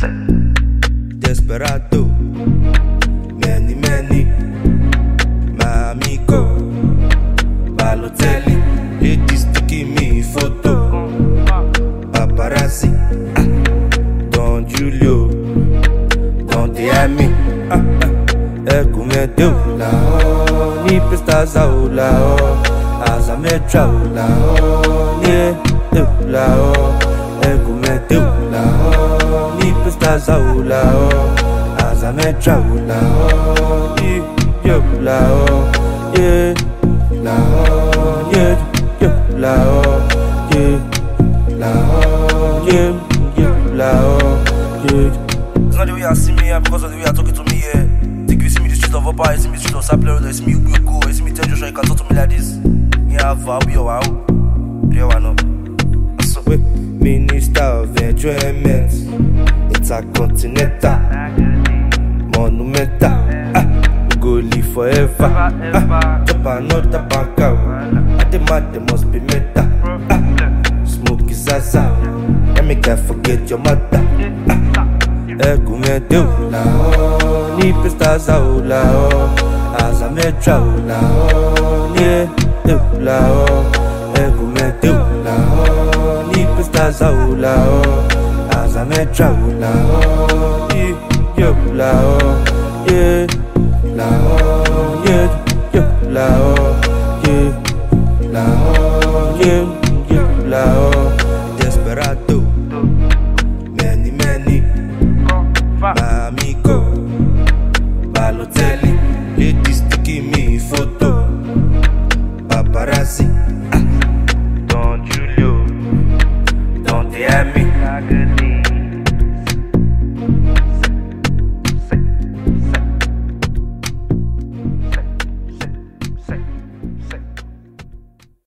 Desperado, many, my amigo, Balotelli, ladies taking me photo, paparazzi, Don Julio, Don Diami, Ecumete la ni pestas la asa metra la ni la Ecumete la ni pestas la asa metra la ni la la la It's not the way you see me here because of the way you're talking to me here. Think you see me the street of Opa, you see me the street of Sapler, you see me Ubuko, you see me tell Joshua, you can talk to me like this. Yeah, I'll be your wow. You know. Wait, Minister of Enjoyment, Intercontinental, Monumental, we go live forever. Drop another bank out, I demand there must be meta. Smoke is Zaza, let me can't forget your mother. Ecumete la ni pestas la asa metra la ni la Ecumete la ni pestas la asa metra la ni la la la Desperado, many, my amigo, Balotelli, ladies taking me photo, paparazzi, Don Julio, Don Diami.